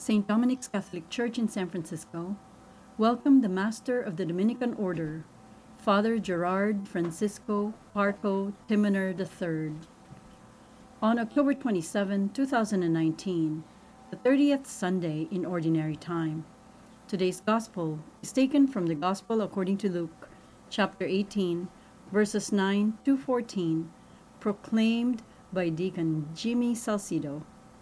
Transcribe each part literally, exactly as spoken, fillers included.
Saint Dominic's Catholic Church in San Francisco welcomed the Master of the Dominican Order, Father Gerard Francisco Parco Timoner the third. On October twenty-seventh, two thousand nineteen, the thirtieth Sunday in Ordinary Time, today's Gospel is taken from the Gospel according to Luke, chapter eighteen, verses nine to fourteen, proclaimed by Deacon Jimmy Salcido.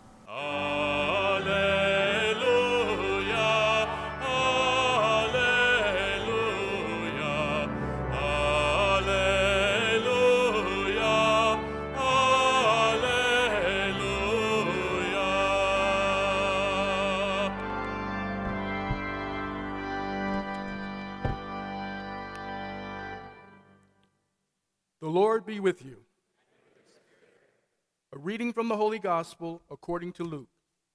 Alleluia, alleluia, alleluia, alleluia. The Lord be with you. A reading from the Holy Gospel according to Luke.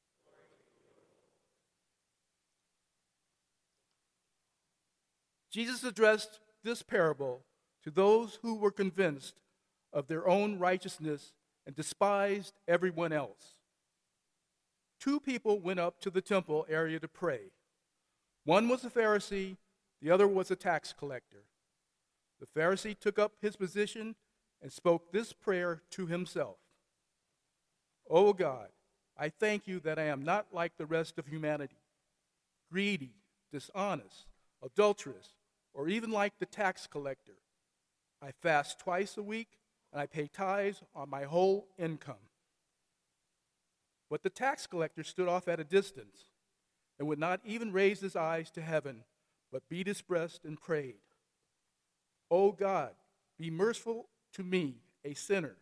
Jesus addressed this parable to those who were convinced of their own righteousness and despised everyone else. Two people went up to the temple area to pray. One was a Pharisee, the other was a tax collector. The Pharisee took up his position and spoke this prayer to himself. "O God, I thank you that I am not like the rest of humanity, greedy, dishonest, adulterous, or even like the tax collector. I fast twice a week, and I pay tithes on my whole income." But the tax collector stood off at a distance and would not even raise his eyes to heaven, but beat his breast and prayed, "O God, be merciful to me, a sinner."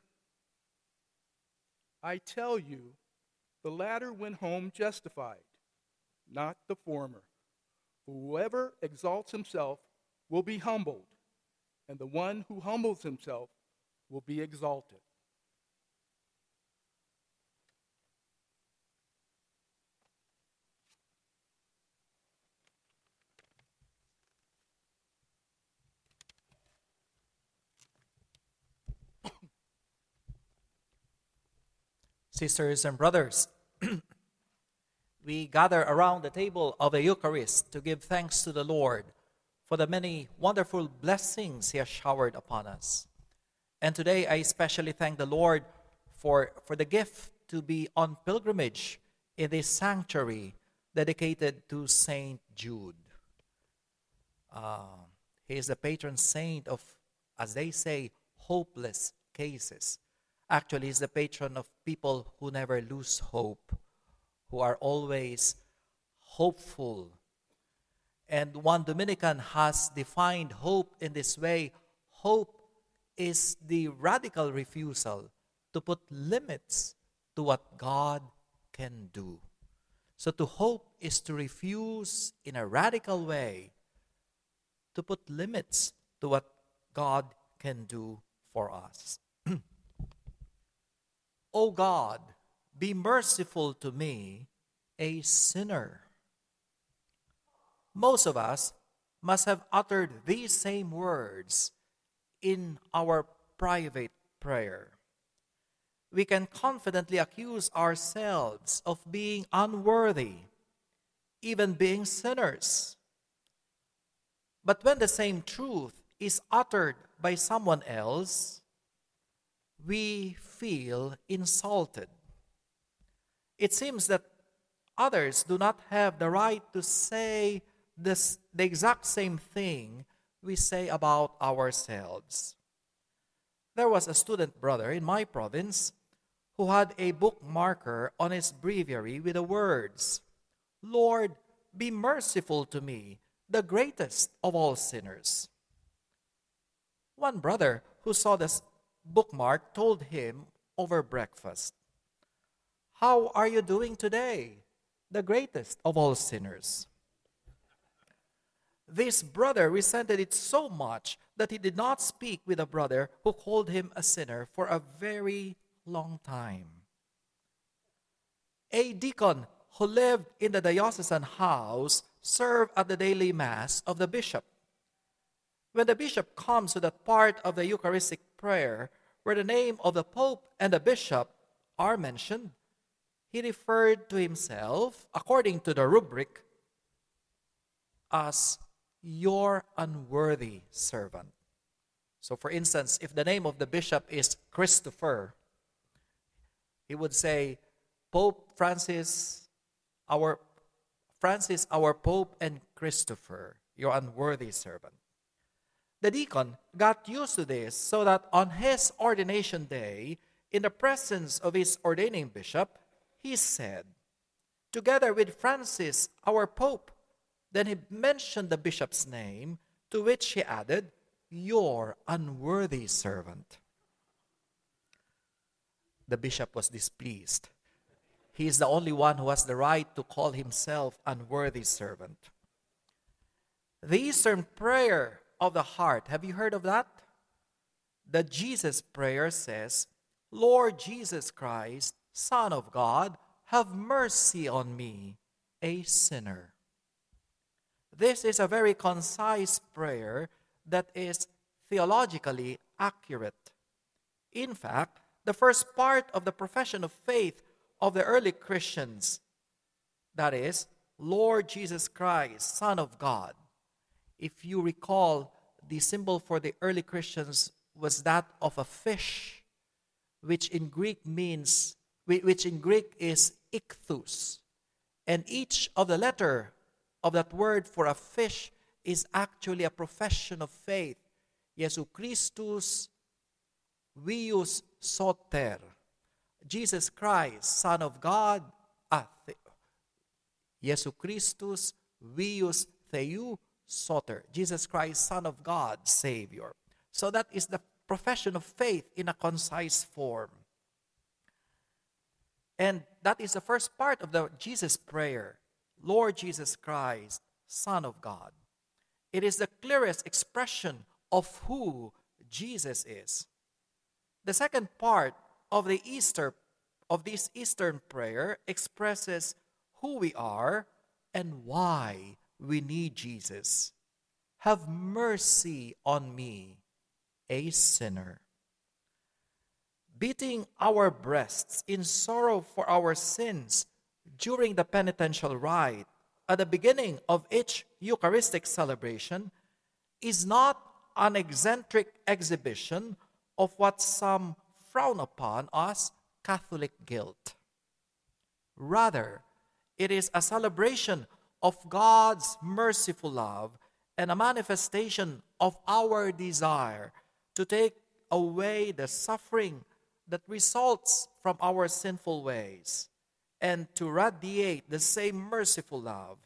I tell you, the latter went home justified, not the former. Whoever exalts himself will be humbled, and the one who humbles himself will be exalted. Sisters and brothers, we gather around the table of the Eucharist to give thanks to the Lord for the many wonderful blessings He has showered upon us. And today I especially thank the Lord for, for the gift to be on pilgrimage in this sanctuary dedicated to Saint Jude. Uh, he is the patron saint of, as they say, hopeless cases. Actually, he's the patron of people who never lose hope, who are always hopeful. And one Dominican has defined hope in this way. Hope is the radical refusal to put limits to what God can do. So to hope is to refuse in a radical way to put limits to what God can do for us. O God, be merciful to me, a sinner. Most of us must have uttered these same words in our private prayer. We can confidently accuse ourselves of being unworthy, even being sinners. But when the same truth is uttered by someone else, we feel insulted. It seems that others do not have the right to say this, the exact same thing we say about ourselves. There was a student brother in my province who had a bookmarker on his breviary with the words, "Lord, be merciful to me, the greatest of all sinners." One brother who saw this bookmark told him over breakfast, "How are you doing today, the greatest of all sinners?" This brother resented it so much that he did not speak with a brother who called him a sinner for a very long time. A deacon who lived in the diocesan house served at the daily mass of the bishop. When the bishop comes to that part of the Eucharistic prayer where the name of the Pope and the bishop are mentioned, he referred to himself, according to the rubric, as your unworthy servant. So, for instance, if the name of the bishop is Christopher, he would say, Pope Francis, our Francis, our Pope, and Christopher, your unworthy servant. The deacon got used to this so that on his ordination day, in the presence of his ordaining bishop, he said, together with Francis, our Pope, then he mentioned the bishop's name, to which he added, your unworthy servant. The bishop was displeased. He is the only one who has the right to call himself unworthy servant. The Eastern prayer of the heart, have you heard of that? The Jesus prayer says, Lord Jesus Christ, Son of God, have mercy on me, a sinner. This is a very concise prayer that is theologically accurate. In fact, the first part of the profession of faith of the early Christians, that is, Lord Jesus Christ, Son of God. If you recall, the symbol for the early Christians was that of a fish, which in Greek means, which in Greek is ichthus. And each of the letter of that word for a fish is actually a profession of faith. Jesu Christus, vius soter. Jesus Christ, Son of God, ah, Jesu Christus, vius theou soter. Jesus Christ, Son of God, Savior. So that is the profession of faith in a concise form. And that is the first part of the Jesus prayer. Lord Jesus Christ, Son of God. It is the clearest expression of who Jesus is. The second part of the Easter of this Eastern prayer expresses who we are and why we need Jesus. Have mercy on me, a sinner. Beating our breasts in sorrow for our sins during the penitential rite at the beginning of each Eucharistic celebration is not an eccentric exhibition of what some frown upon as Catholic guilt. Rather, it is a celebration of God's merciful love and a manifestation of our desire to take away the suffering that results from our sinful ways and to radiate the same merciful love.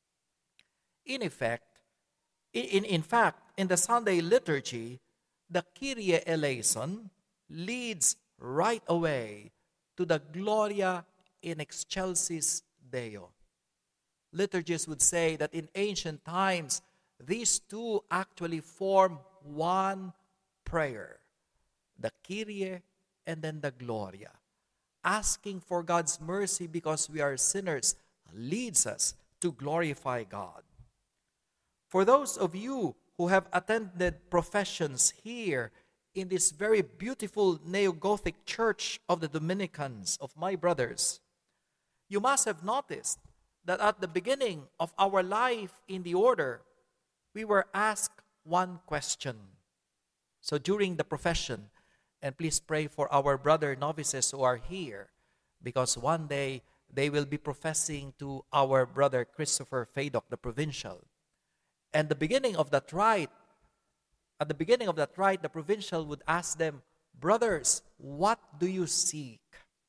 In effect, in, in fact, in the Sunday liturgy, the Kyrie eleison leads right away to the Gloria in excelsis Deo. Liturgists would say that in ancient times, these two actually form one prayer, the Kyrie and then the Gloria. Asking for God's mercy because we are sinners leads us to glorify God. For those of you who have attended professions here in this very beautiful neo-Gothic church of the Dominicans, of my brothers, you must have noticed that at the beginning of our life in the order, we were asked one question. So during the profession, and please pray for our brother novices who are here, because one day they will be professing to our brother Christopher Faydock, the provincial. And the beginning of that rite, at the beginning of that rite, the provincial would ask them, brothers, what do you seek?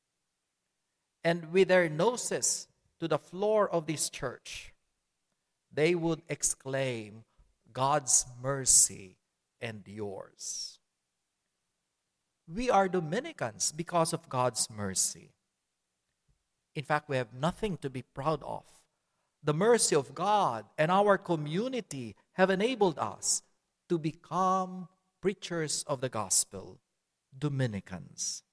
And with their noses to the floor of this church, they would exclaim, God's mercy and yours. We are Dominicans because of God's mercy. In fact, we have nothing to be proud of. The mercy of God and our community have enabled us to become preachers of the gospel, Dominicans.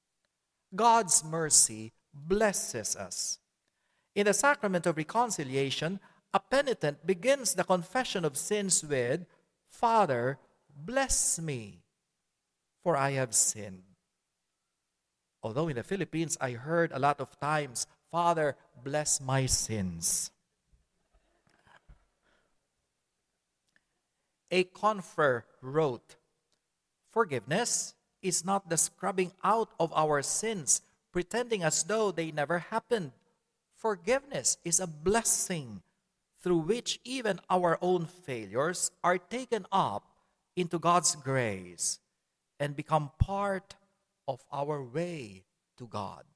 God's mercy blesses us. In the sacrament of reconciliation, a penitent begins the confession of sins with, Father, bless me, for I have sinned. Although in the Philippines, I heard a lot of times, Father, bless my sins. A confer wrote, forgiveness is not the scrubbing out of our sins, pretending as though they never happened. Forgiveness is a blessing through which even our own failures are taken up into God's grace and become part of our way to God.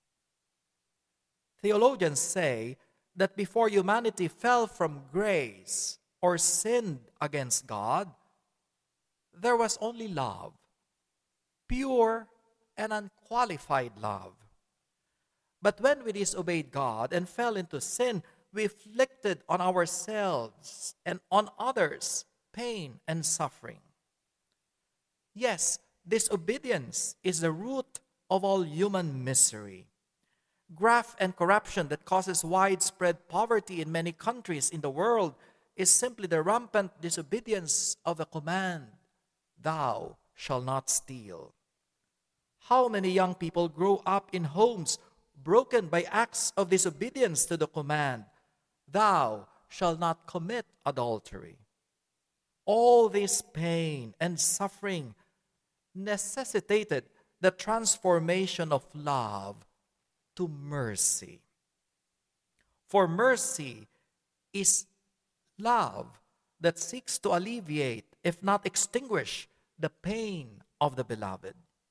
Theologians say that before humanity fell from grace or sinned against God, there was only love, pure and unqualified love. But when we disobeyed God and fell into sin, we inflicted on ourselves and on others pain and suffering. Yes, disobedience is the root of all human misery. Graft and corruption that causes widespread poverty in many countries in the world is simply the rampant disobedience of the command, thou shalt not steal. How many young people grow up in homes broken by acts of disobedience to the command, thou shalt not commit adultery? All this pain and suffering necessitated the transformation of love to mercy. For mercy is love that seeks to alleviate, if not extinguish, the pain of the beloved.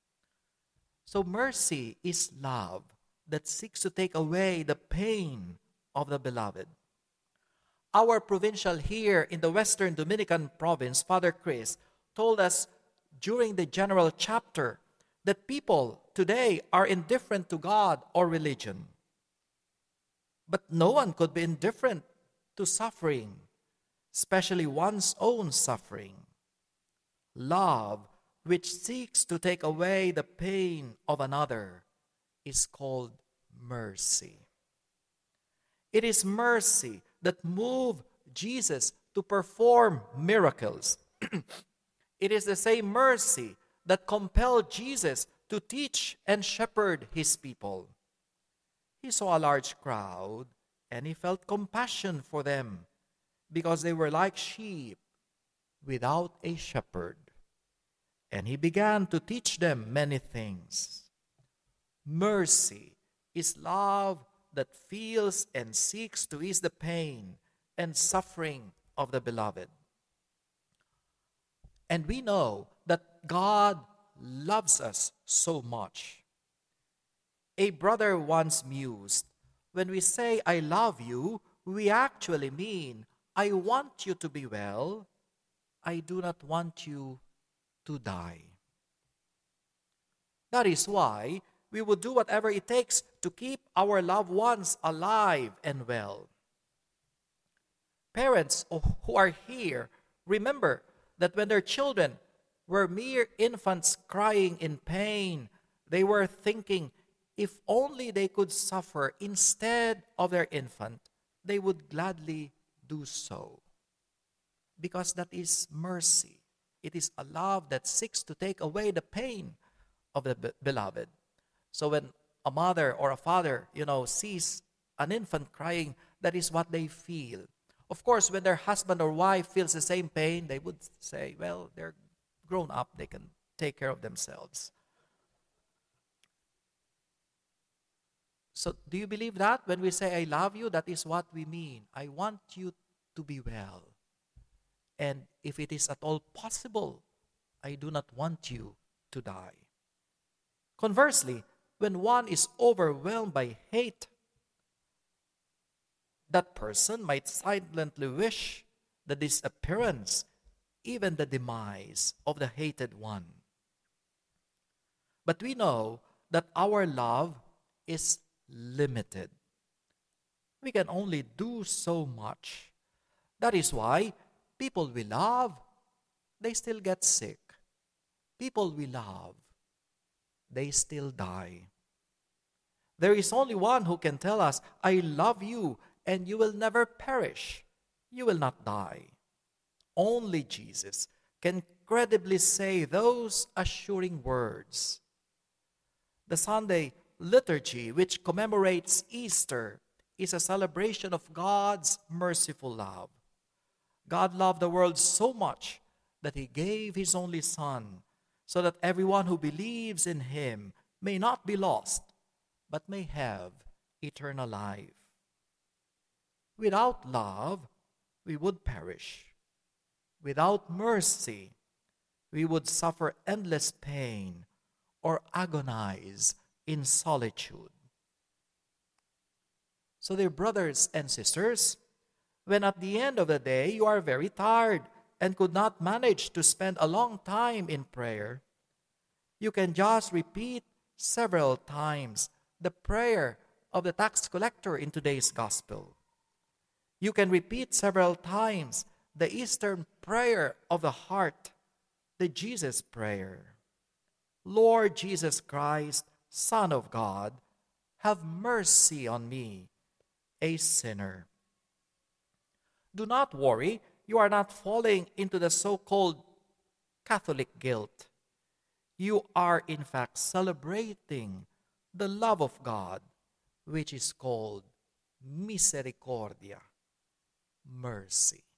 So mercy is love that seeks to take away the pain of the beloved. Our provincial here in the Western Dominican province, Father Chris, told us during the general chapter that people today are indifferent to God or religion. But no one could be indifferent to suffering, especially one's own suffering. Love, which seeks to take away the pain of another, is called mercy. It is mercy that moved Jesus to perform miracles. It is the same mercy that compelled Jesus to teach and shepherd his people. He saw a large crowd and he felt compassion for them because they were like sheep without a shepherd. And he began to teach them many things. Mercy is love that feels and seeks to ease the pain and suffering of the beloved. And we know that God loves us so much. A brother once mused, when we say, I love you, we actually mean, I want you to be well. I do not want you to die. That is why we would do whatever it takes to keep our loved ones alive and well. Parents who are here, remember that when their children were mere infants crying in pain, they were thinking, if only they could suffer instead of their infant, they would gladly do so. Because that is mercy. It is a love that seeks to take away the pain of the be- beloved. So when a mother or a father, you know, sees an infant crying, that is what they feel. Of course, when their husband or wife feels the same pain, they would say, well, they're grown up, they can take care of themselves. So do you believe that? When we say, I love you, that is what we mean. I want you to be well. And if it is at all possible, I do not want you to die. Conversely, when one is overwhelmed by hate, that person might silently wish the disappearance, even the demise of the hated one. But we know that our love is limited. We can only do so much. That is why people we love, they still get sick. People we love, they still die. There is only one who can tell us, I love you, and you will never perish. You will not die. Only Jesus can credibly say those assuring words. The Sunday liturgy, which commemorates Easter, is a celebration of God's merciful love. God loved the world so much that he gave his only Son, so that everyone who believes in him may not be lost, but may have eternal life. Without love, we would perish. Without mercy, we would suffer endless pain or agonize in solitude. So, dear brothers and sisters, when at the end of the day you are very tired and could not manage to spend a long time in prayer, you can just repeat several times the prayer of the tax collector in today's gospel. You can repeat several times the Eastern prayer of the heart, the Jesus prayer. Lord Jesus Christ, Son of God, have mercy on me, a sinner. Do not worry, you are not falling into the so-called Catholic guilt. You are in fact celebrating the love of God, which is called misericordia, mercy.